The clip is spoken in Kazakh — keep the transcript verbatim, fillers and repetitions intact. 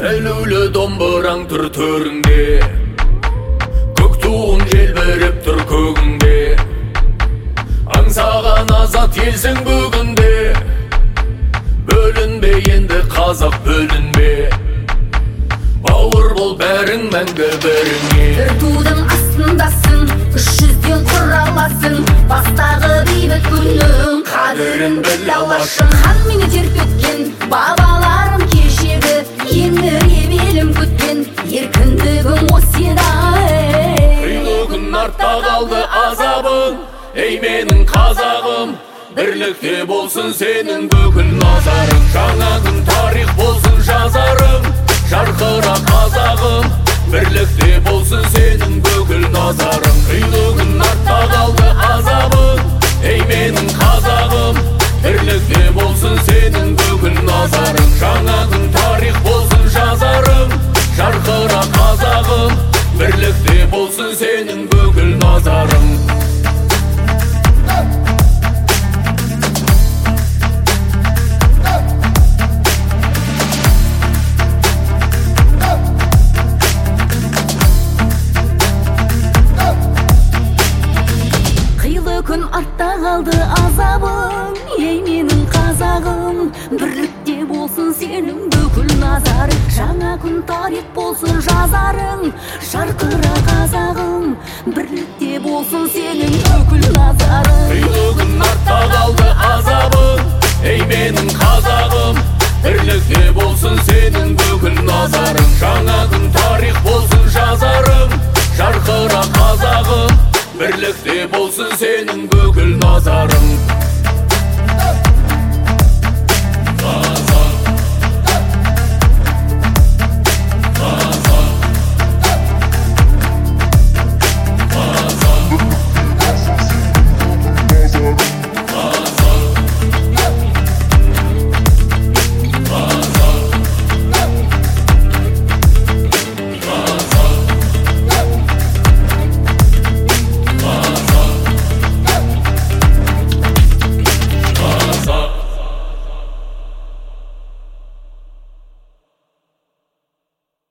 Әлеулі домбыраң тұр төріңде, көк туың желбіріп тұр көгіңде. Аңсаған азат елсің бүгінде, бөлінбе енді қазақ бөлінбе. Бауыр бол бәрің мәңгі біріңе. Бір тудың астындасың, үш жүзден құраласың. Бастағы бейбіт күннің қадірін біл алашың. Хан мені терпеткен бабаларым кешегі, еңіреп елім күткен еркіндігім осы еді. Қилы күн артта қалды азабың, ей менің қазағым. Бірлікте болсын сенің бүкіл назарың. Жаңа күн тарих болсын жазарың, жарқыра қазағым. Бірлікте болсын сенің бүкіл назарың. Қилы күн артта қалды азабың, ей менің қазағым. Бірлікте болсын сенің бүкіл назарың. Жаңа күн тарих болсын жазарың, жарқыра қазағым. Бірлікте болсын сенің бүкіл назарың. Күн артта қалды азабың, ей менің қазағым. Бірлікте болсын сенің бүкіл назарың. Жаңа күн тарих болсын жазарың, жарқыра қазағым. Бірлікте болсын сенің бүкіл назарың. Қилы күн артта қалды азабың, ей менің қазағым. Бірлікте болсын